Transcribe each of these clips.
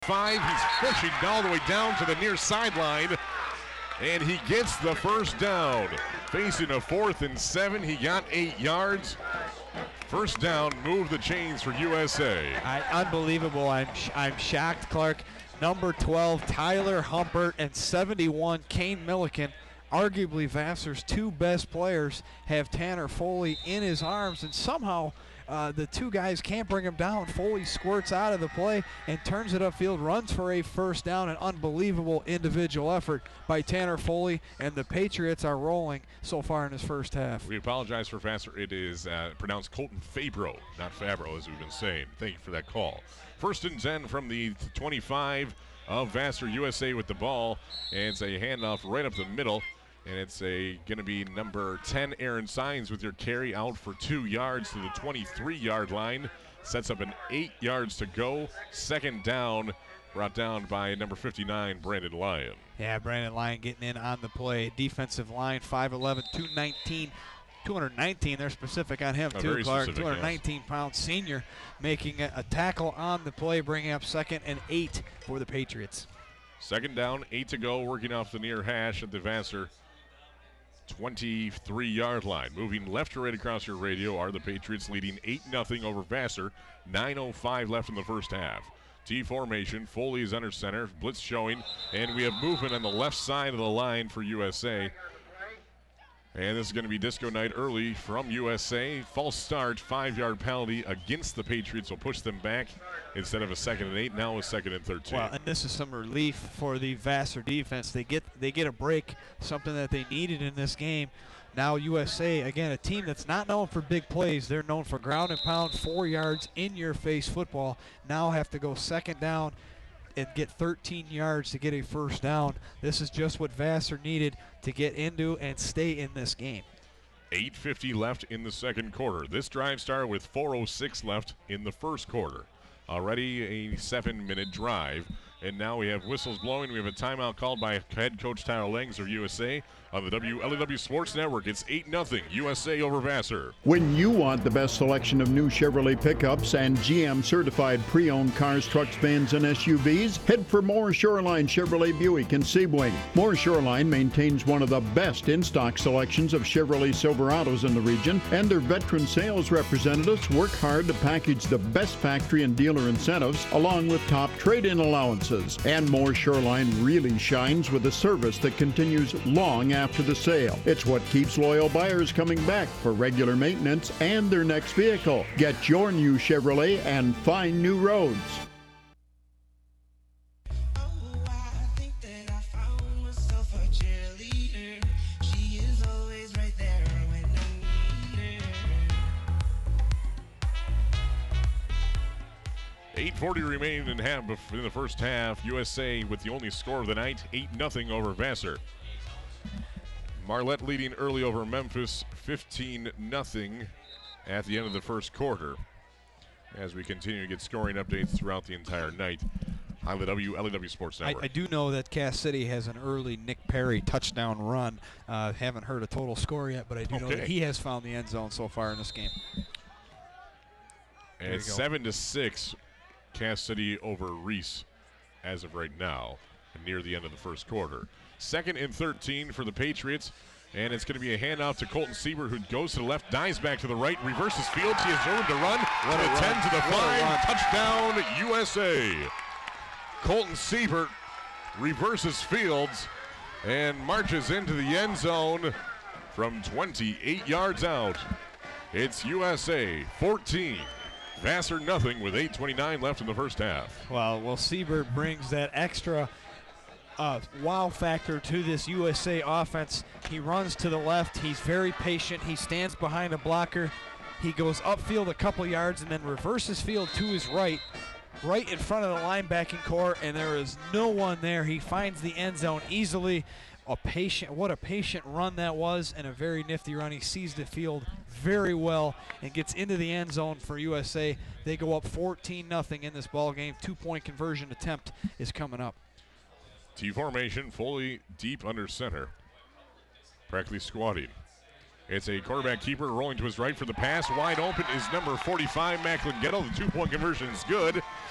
He's pushing all the way down to the near sideline, and he gets the first down. Facing a 4th and 7, he got 8 yards. First down, move the chains for USA. Unbelievable. I'm shocked, Clark. Number 12, Tyler Humpert, and 71, Kane Milliken. Arguably Vassar's two best players have Tanner Foley in his arms, and somehow the two guys can't bring him down. Foley squirts out of the play and turns it upfield, runs for a first down. An unbelievable individual effort by Tanner Foley, and the Patriots are rolling so far in this first half. We apologize for Vassar. It is pronounced Colton Fabro, not Fabro, as we've been saying. Thank you for that call. 1st and 10 from the 25 of Vassar. USA with the ball, and it's a handoff right up the middle. And it's going to be number 10, Aaron Sines, with your carry out for 2 yards to the 23-yard line. Sets up an 8 yards to go. Second down, brought down by number 59, Brandon Lyon. Yeah, Brandon Lyon getting in on the play. Defensive line, 5'11", 219. They're specific on him, too, Clark. 219-pound senior making a tackle on the play, bringing up 2nd and 8 for the Patriots. Second down, 8 to go, working off the near hash at the Vassar 23-yard line. Moving left to right across your radio are the Patriots, leading 8-0 over Vassar. 9:05 left in the first half. T formation, Foley is under center, blitz showing, and we have movement on the left side of the line for USA. And this is going to be disco night early from USA. False start, 5-yard penalty against the Patriots will push them back instead of a 2nd and 8. Now a 2nd and 13. Well, and this is some relief for the Vassar defense. They get a break, something that they needed in this game. Now USA, again, a team that's not known for big plays. They're known for ground and pound, 4 yards in-your-face football. Now have to go 2nd down and get 13 yards to get a first down. This is just what Vassar needed to get into and stay in this game. 8:50 left in the second quarter. This drive started with 4:06 left in the first quarter. Already a 7-minute drive. And now we have whistles blowing. We have a timeout called by head coach Tyler Langs of USA. On the WLEW Sports Network, it's 8-0 USA over Vassar. When you want the best selection of new Chevrolet pickups and GM-certified pre-owned cars, trucks, vans, and SUVs, head for Moore Shoreline Chevrolet Buick in Sebring. Moore Shoreline maintains one of the best in-stock selections of Chevrolet Silverados in the region, and their veteran sales representatives work hard to package the best factory and dealer incentives along with top trade-in allowances. And Moore Shoreline really shines with a service that continues long after the sale. It's what keeps loyal buyers coming back for regular maintenance and their next vehicle. Get your new Chevrolet and find new roads. 8:40 remaining in the first half. USA with the only score of the night, 8-0 over Vassar. Marlette leading early over Memphis, 15-0 at the end of the first quarter. As we continue to get scoring updates throughout the entire night on the WLEW Sports Network. I do know that Cass City has an early Nick Perry touchdown run. Haven't heard a total score yet, but I do know that he has found the end zone so far in this game. And it's 7-6. Cass City over Reese as of right now, near the end of the first quarter. 2nd and 13 for the Patriots, and it's going to be a handoff to Colton Siebert, who goes to the left, dives back to the right, reverses fields. He has room to run. What a 10 to the 5, touchdown USA. Colton Siebert reverses fields and marches into the end zone from 28 yards out. It's USA 14. Vassar nothing with 8:29 left in the first half. Well, Siebert brings that extra wow factor to this USA offense. He runs to the left. He's very patient. He stands behind a blocker. He goes upfield a couple yards and then reverses field to his right in front of the linebacking core, and there is no one there. He finds the end zone easily. What a patient run that was, and a very nifty run. He sees the field very well and gets into the end zone for USA. They go up 14-0 in this ball game. 2-point conversion attempt is coming up. T formation, Foley deep under center, practically squatting. It's a quarterback keeper rolling to his right for the pass. Wide open is number 45, Macklin Gettle. The 2-point conversion is good.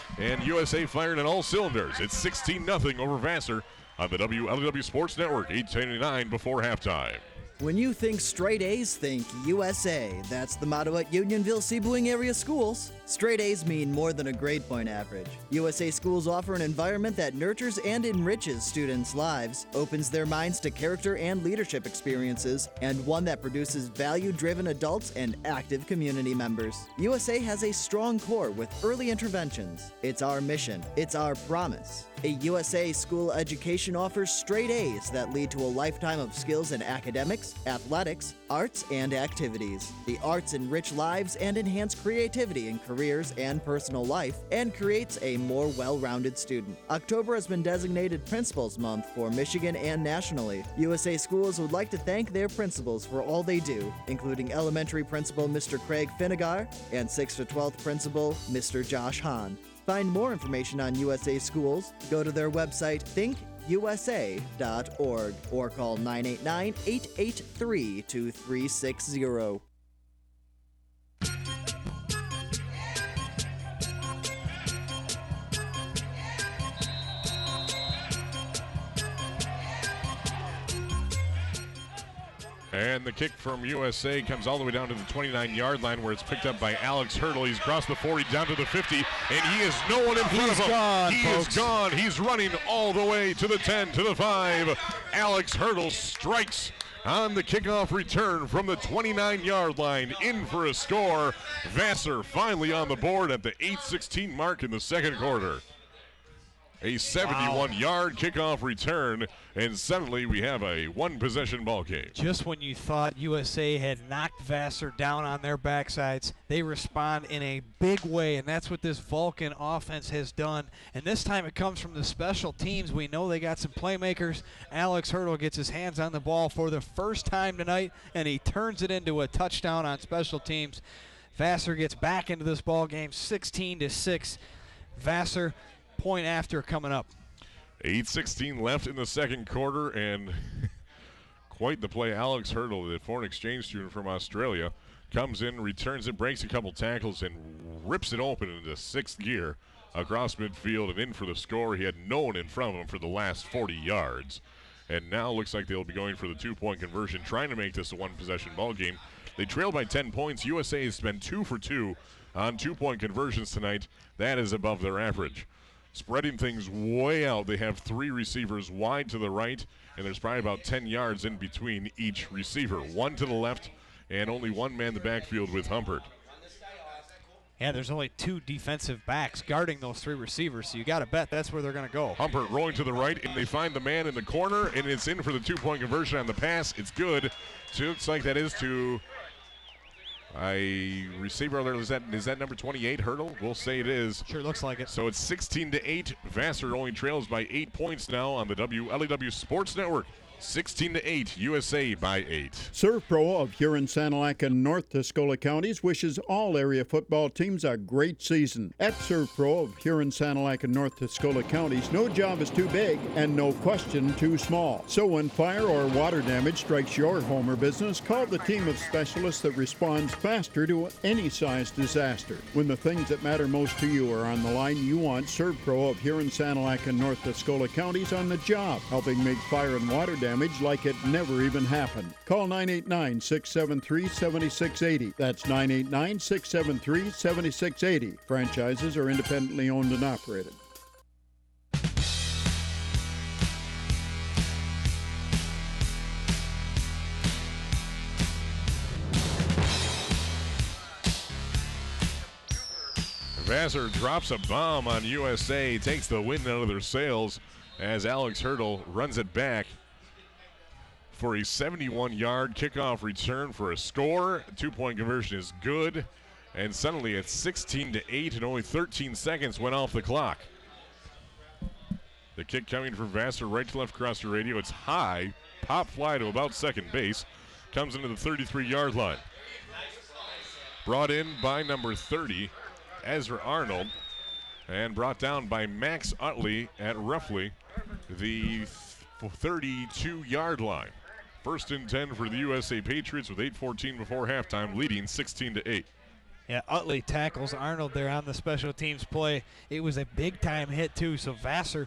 and USA firing on all cylinders. It's 16-0 over Vassar on the WLEW Sports Network, 8:29 before halftime. When you think straight A's, think USA. That's the motto at Unionville Sebewaing area schools. Straight A's mean more than a grade point average. USA schools offer an environment that nurtures and enriches students' lives, opens their minds to character and leadership experiences, and one that produces value-driven adults and active community members. USA has a strong core with early interventions. It's our mission. It's our promise. A USA school education offers straight A's that lead to a lifetime of skills in academics, athletics, arts, and activities. The arts enrich lives and enhance creativity in careers and personal life, and creates a more well-rounded student. October has been designated Principals Month for Michigan and nationally. USA schools would like to thank their principals for all they do, including elementary principal Mr. Craig Finnegar and 6th to 12th principal Mr. Josh Hahn. Find more information on USA schools, go to their website thinkusa.org or call 989-883-2360. And the kick from USA comes all the way down to the 29-yard line where it's picked up by Alex Hurdle. He's crossed the 40 down to the 50, and he is no one in front of him. Gone, he folks. is gone. He's running all the way to the 10, to the 5. Alex Hurdle strikes on the kickoff return from the 29-yard line, in for a score. Vassar finally on the board at the 8:16 mark in the second quarter. A 71-yard kickoff return, and suddenly we have a one-possession ball game. Just when you thought USA had knocked Vassar down on their backsides, they respond in a big way, and that's what this Vulcan offense has done. And this time it comes from the special teams. We know they got some playmakers. Alex Hurdle gets his hands on the ball for the first time tonight, and he turns it into a touchdown on special teams. Vassar gets back into this ball game, 16-6. Vassar point after coming up. 8:16 left in the second quarter, and quite the play. Alex Hurdle, the foreign exchange student from Australia, comes in, returns it, breaks a couple tackles, and rips it open into sixth gear across midfield and in for the score. He had no one in front of him for the last 40 yards. And now looks like they'll be going for the two-point conversion, trying to make this a one-possession ball game. They trail by 10 points. USA has been 2 for 2 on two-point conversions tonight. That is above their average. Spreading things way out, they have 3 receivers wide to the right, and there's probably about 10 yards in between each receiver. 1 to the left, and only 1 man in the backfield with Humpert. Yeah, there's only 2 defensive backs guarding those 3 receivers, so you got to bet that's where they're going to go. Humpert rolling to the right, and they find the man in the corner, and it's in for the two-point conversion on the pass. It's good. So it looks like that is to a receiver. Is that number 28, Hurdle? We'll say it is. Sure looks like it. So it's 16-8. Vassar only trails by 8 points now on the WLEW Sports Network. 16-8, USA by 8. Serve Pro of Huron, Sanilac, and North Tuscola counties wishes all area football teams a great season. At Serve Pro of Huron, Sanilac, and North Tuscola counties, no job is too big and no question too small. So when fire or water damage strikes your home or business, call the team of specialists that responds faster to any size disaster. When the things that matter most to you are on the line, you want Serve Pro of Huron, Sanilac, and North Tuscola counties on the job, helping make fire and water damage like it never even happened. Call 989-673-7680. That's 989-673-7680. Franchises are independently owned and operated. Vassar drops a bomb on USA, takes the wind out of their sails as Alex Hurdle runs it back for a 71-yard kickoff return for a score. Two-point conversion is good, and suddenly it's 16-8 and only 13 seconds went off the clock. The kick coming from Vassar, right to left across the radio. It's high, pop fly to about second base, comes into the 33-yard line. Brought in by number 30, Ezra Arnold, and brought down by Max Utley at roughly the 32-yard line. First and 10 for the USA Patriots with 8:14 before halftime, leading 16-8. Yeah, Utley tackles Arnold there on the special teams play. It was a big-time hit, too, so Vassar